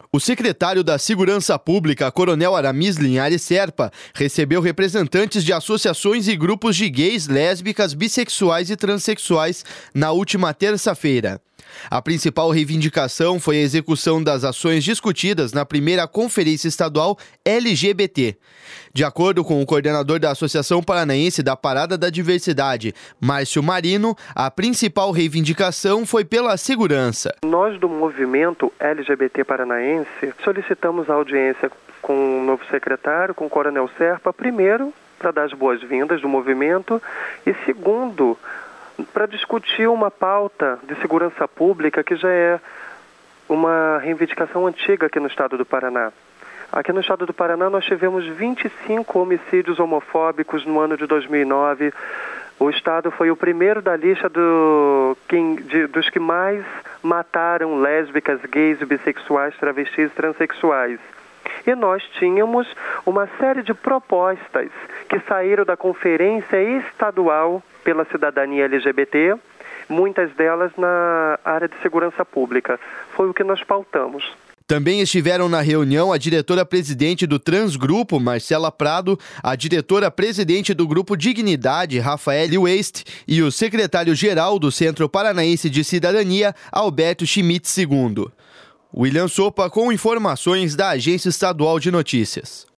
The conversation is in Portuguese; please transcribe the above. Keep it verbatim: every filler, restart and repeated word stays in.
O secretário da Segurança Pública, Coronel Aramis Linhares Serpa, recebeu representantes de associações e grupos de gays, lésbicas, bissexuais e transexuais na última terça-feira. A principal reivindicação foi a execução das ações discutidas na primeira Conferência Estadual L G B T. De acordo com o coordenador da Associação Paranaense da Parada da Diversidade, Márcio Marino, a principal reivindicação foi pela segurança. Nós do movimento L G B T paranaense solicitamos a audiência com o novo secretário, com o Coronel Serpa, primeiro, para dar as boas-vindas do movimento e segundo, para discutir uma pauta de segurança pública que já é uma reivindicação antiga aqui no estado do Paraná. Aqui no estado do Paraná nós tivemos vinte e cinco homicídios homofóbicos no ano de dois mil e nove. O estado foi o primeiro da lista do, quem, de, dos que mais mataram lésbicas, gays, bissexuais, travestis e transexuais. E nós tínhamos uma série de propostas que saíram da Conferência Estadual pela Cidadania L G B T, muitas delas na área de segurança pública. Foi o que nós pautamos. Também estiveram na reunião a diretora-presidente do Transgrupo, Marcela Prado, a diretora-presidente do Grupo Dignidade, Rafael Weist, e o secretário-geral do Centro Paranaense de Cidadania, Alberto Schmidt segundo. William Sopa com informações da Agência Estadual de Notícias.